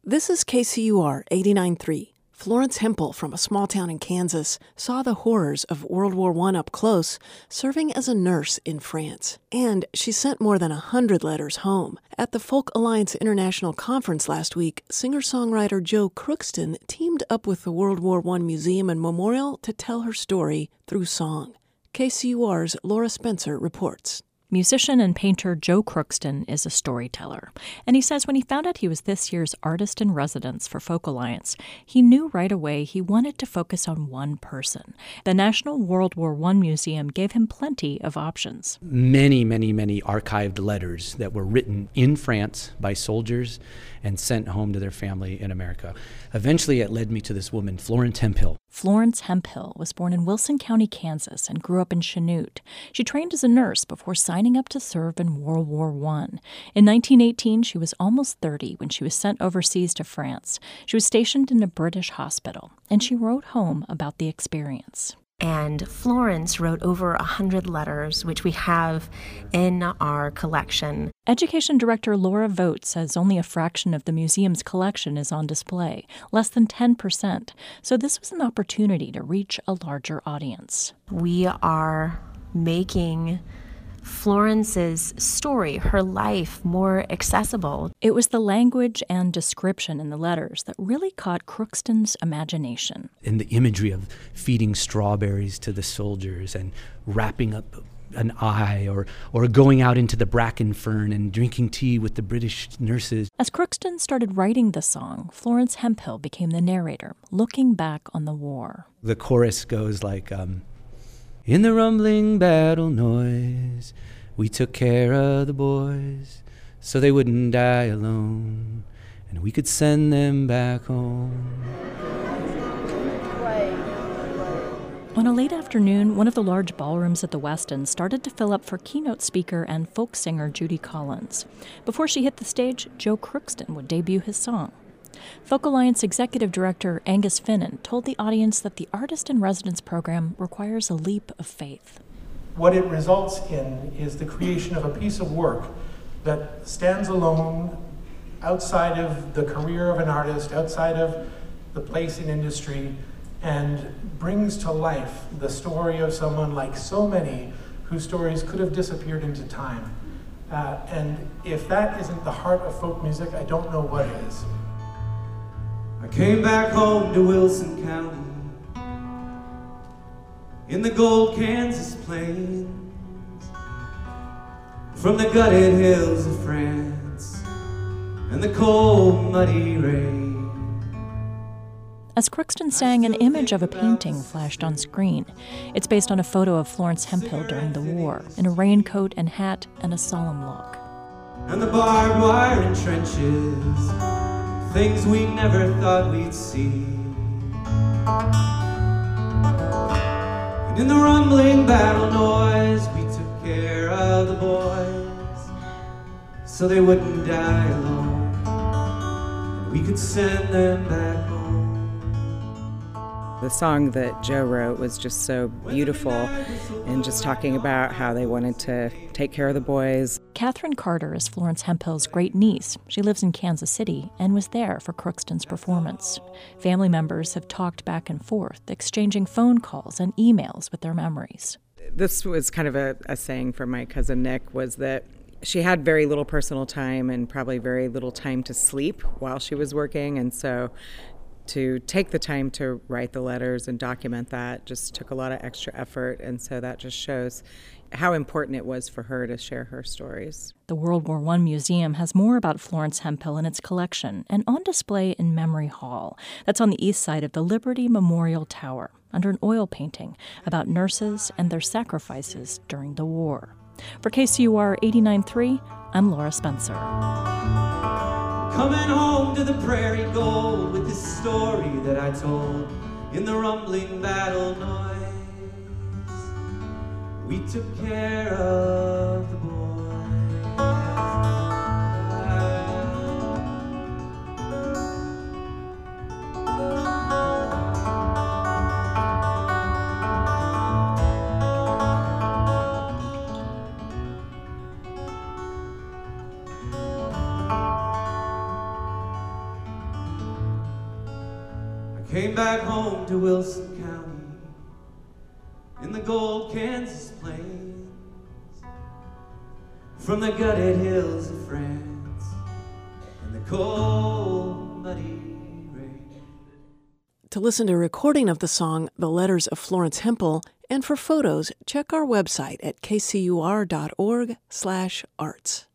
This is KCUR 89.3. Florence Hempel from a small town in Kansas saw the horrors of World War I up close, serving as a nurse in France. And she sent more than 100 letters home. At the Folk Alliance International Conference last week, singer-songwriter Jo Crookston teamed up with the World War I Museum and Memorial to tell her story through song. KCUR's Laura Spencer reports. Musician and painter Jo Crookston is a storyteller, and he says when he found out he was this year's artist in residence for Folk Alliance, he knew right away he wanted to focus on one person. The National World War I Museum gave him plenty of options. Many archived letters that were written in France by soldiers and sent home to their family in America. Eventually, it led me to this woman, Florence Hempel. Florence Hempel was born in Wilson County, Kansas, and grew up in Chanute. She trained as a nurse before signing up to serve in World War I. In 1918, she was almost 30 when she was sent overseas to France. She was stationed in a British hospital, and she wrote home about the experience. And Florence wrote over 100 letters, which we have in our collection. Education Director Laura Vogt says only a fraction of the museum's collection is on display, less than 10%. So this was an opportunity to reach a larger audience. We are making Florence's story, her life, more accessible. It was the language and description in the letters that really caught Crookston's imagination. And the imagery of feeding strawberries to the soldiers and wrapping up an eye, or going out into the bracken fern and drinking tea with the British nurses. As Crookston started writing the song, Florence Hempel became the narrator, looking back on the war. The chorus goes like, in the rumbling battle noise, we took care of the boys so they wouldn't die alone, and we could send them back home. On a late afternoon, one of the large ballrooms at the Westin started to fill up for keynote speaker and folk singer Judy Collins. Before she hit the stage, Jo Crookston would debut his song. Folk Alliance Executive Director Angus Finnan told the audience that the Artist in Residence program requires a leap of faith. What it results in is the creation of a piece of work that stands alone outside of the career of an artist, outside of the place in industry, and brings to life the story of someone like so many whose stories could have disappeared into time. And if that isn't the heart of folk music, I don't know what is. I came back home to Wilson County in the gold Kansas plains, from the gutted hills of France and the cold muddy rain. As Crookston sang, an image of a painting flashed on screen. It's based on a photo of Florence Hempel during the war, in a raincoat and hat and a solemn look. And the barbed wire and trenches, things we never thought we'd see. And in the rumbling battle noise, we took care of the boys so they wouldn't die alone, and we could send them back home. The song that Jo wrote was just so beautiful, and just talking about how they wanted to take care of the boys. Catherine Carter is Florence Hempel's great-niece. She lives in Kansas City and was there for Crookston's performance. Family members have talked back and forth, exchanging phone calls and emails with their memories. This was kind of a saying from my cousin Nick, was that she had very little personal time and probably very little time to sleep while she was working, and so to take the time to write the letters and document that just took a lot of extra effort, and so that just shows how important it was for her to share her stories. The World War I Museum has more about Florence Hempel in its collection and on display in Memory Hall. That's on the east side of the Liberty Memorial Tower, under an oil painting about nurses and their sacrifices during the war. For KCUR 89.3, I'm Laura Spencer. Coming home to the prairie gold with this story that I told in the rumbling battle noise. We took care of the boys. came back home to Wilson County in the gold Kansas plains, from the gutted hills of France and the cold, muddy rain. To listen to a recording of the song The Letters of Florence Hempel, and for photos, check our website at kcur.org/arts.